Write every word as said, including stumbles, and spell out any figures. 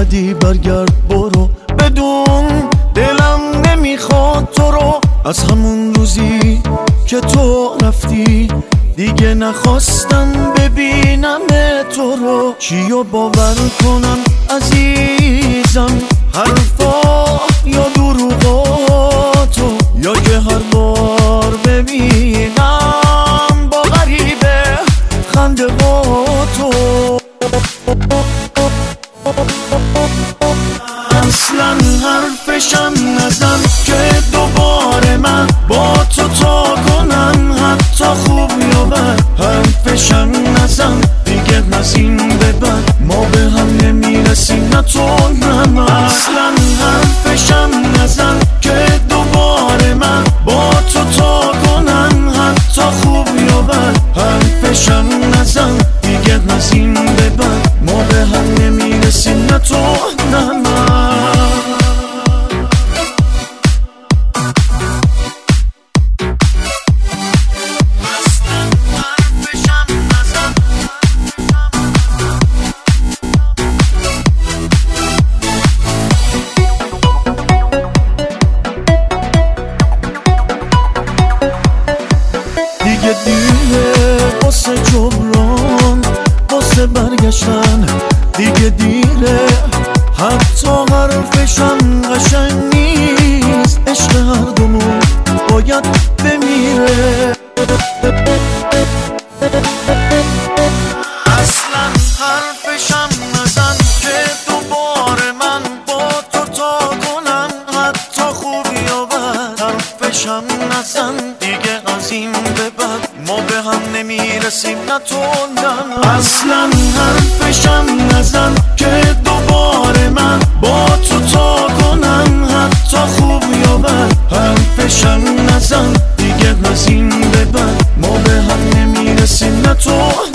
اومدی برگرد برو، بدون دلم نمیخواد تو رو. از همون روزی که تو رفتی دیگه نخواستم ببینم تو رو. چیو باور کنم عزیزم، حرفا یا دروغاتو، یا که هر بار ببینم با غریبه خنده هاتو. اصلا حرفشم نزن که دوباره من با تو تا کنم، حتی خوب یا بد. حرفشم نزن دیگه از این به بعد ما به هم نمیرسیم، نه تو نه من. اصلا حرفشم نزن که دوباره من با تو تا کنم، حتی خوب یا بد. حرفشم نزن دیگه از این به بعد ما به هم نمیرسیم، نه تو نه من. دیگه دیره واسه جبران، واسه برگشتن دیگه دیره. حتی حرفشم قشنگ نیست، عشق هر دومون باید بمیره. اصلا حرفشم نزن که دوباره من با تو تا کنم، حتی خوبی یا بد. حرفشم نزن دیگه از این به بعد ما به هم نمیرسیم، نه تو نه. اصلا حرفشم نزن که دوباره من با تو تا کنم، حتی خوب یا بد. حرفشم نزن دیگه از این به بعد ما به هم نمیرسیم، نه تو